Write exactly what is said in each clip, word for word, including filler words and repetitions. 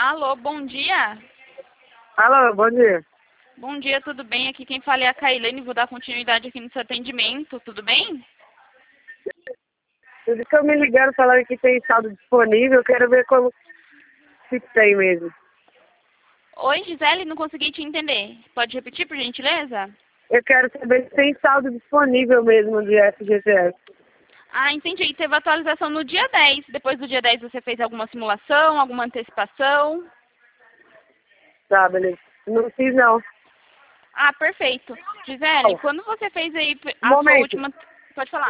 Alô, bom dia. Alô, bom dia. Bom dia, tudo bem? Aqui quem fala é a Kailane, vou dar continuidade aqui no seu atendimento, tudo bem? Eles estão me ligando falando que tem saldo disponível, eu quero ver como se tem mesmo. Oi, Gisele, não consegui te entender. Pode repetir, por gentileza? Eu quero saber se tem saldo disponível mesmo de F G T S. Ah, entendi. E teve atualização no dia dez. Depois do dia dez você fez alguma simulação, alguma antecipação? Tá, beleza. Não fiz não. Ah, perfeito. Gisele, quando você fez aí Um a sua momento. última... Pode falar.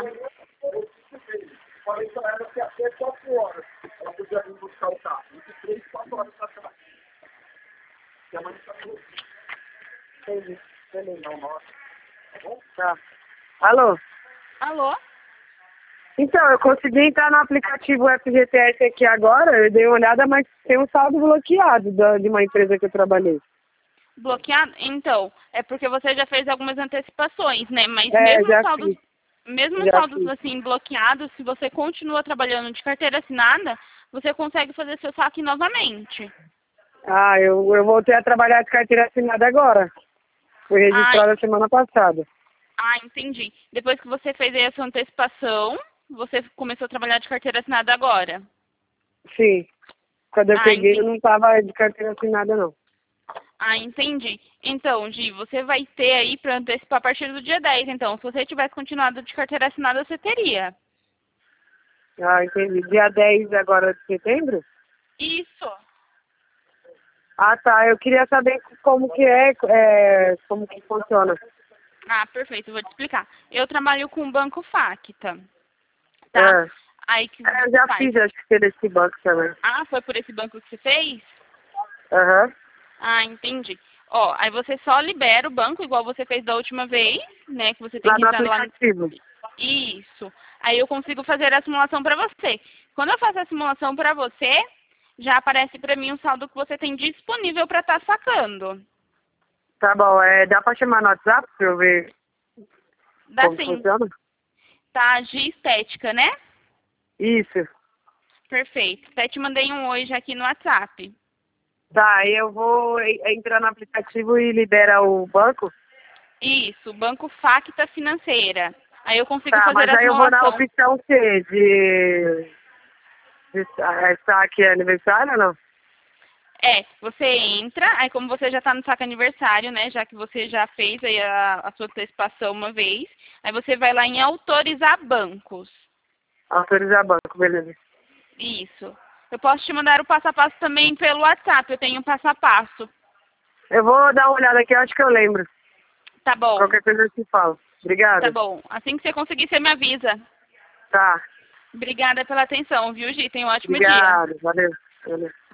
Falei pra ela que até quatro horas ela podia vir buscar o carro. Entre três e quatro horas pra cá. E a mãe tá tudo. Entendi. Entendi, não, nossa. Tá bom? Tá. Alô? Alô? Então, eu consegui entrar no aplicativo F G T S aqui agora, eu dei uma olhada, mas tem um saldo bloqueado da, de uma empresa que eu trabalhei. Bloqueado? Então, é porque você já fez algumas antecipações, né? Mas É, mesmo já saldos, fiz, mesmo já saldos fiz. assim bloqueados, se você continua trabalhando de carteira assinada, você consegue fazer seu saque novamente. Ah, eu, eu voltei a trabalhar de carteira assinada agora. Fui Ah, registrada semana passada. ah, entendi. Depois que você fez aí a sua antecipação, você começou a trabalhar de carteira assinada agora. Sim. Quando eu Ah, peguei, eu entendi. não estava de carteira assinada, não. Ah, entendi. Então, Gi, você vai ter aí para antecipar a partir do dia dez. Então, se você tivesse continuado de carteira assinada, você teria. Ah, entendi. Dia dez agora de setembro? Isso. Ah, tá. Eu queria saber como que é, é como que funciona. Ah, perfeito, vou te explicar. Eu trabalho com o Banco Facta, tá? Ah, Aí que é, eu você já faz? fiz, acho que desse banco também. Ah, foi por esse banco que você fez? Aham. Ah, entendi. Ó, aí você só libera o banco, igual você fez da última vez, né? Que você tem Lá que no entrar lá no... aplicativo. Isso. Aí eu consigo fazer a simulação para você. Quando eu faço a simulação para você, já aparece para mim o saldo que você tem disponível para estar sacando. Tá bom, é, dá pra chamar no WhatsApp pra eu ver Dá como sim. funciona? Tá, de estética, né? Isso. Perfeito. Até te mandei um hoje aqui no WhatsApp. Tá, aí eu vou e- entrar no aplicativo e libera o banco? Isso, Banco Facta Financeira. Aí eu consigo Tá, fazer mas a aí eu vou na simulação. opção C de, de é, saque aniversário ou não? É, você entra, aí como você já está no saque aniversário, né, já que você já fez aí a, a sua antecipação uma vez, aí você vai lá em autorizar bancos. Autorizar banco, beleza. Isso. Eu posso te mandar o passo a passo também pelo WhatsApp, eu tenho um passo a passo. Eu vou dar uma olhada aqui, eu acho que eu lembro. Tá bom, Qualquer coisa eu te falo. tá Obrigada. bom. Assim que você conseguir, você me avisa. Tá. Obrigada pela atenção, viu, Gi? Tenha um ótimo dia. Obrigado. Valeu. Valeu.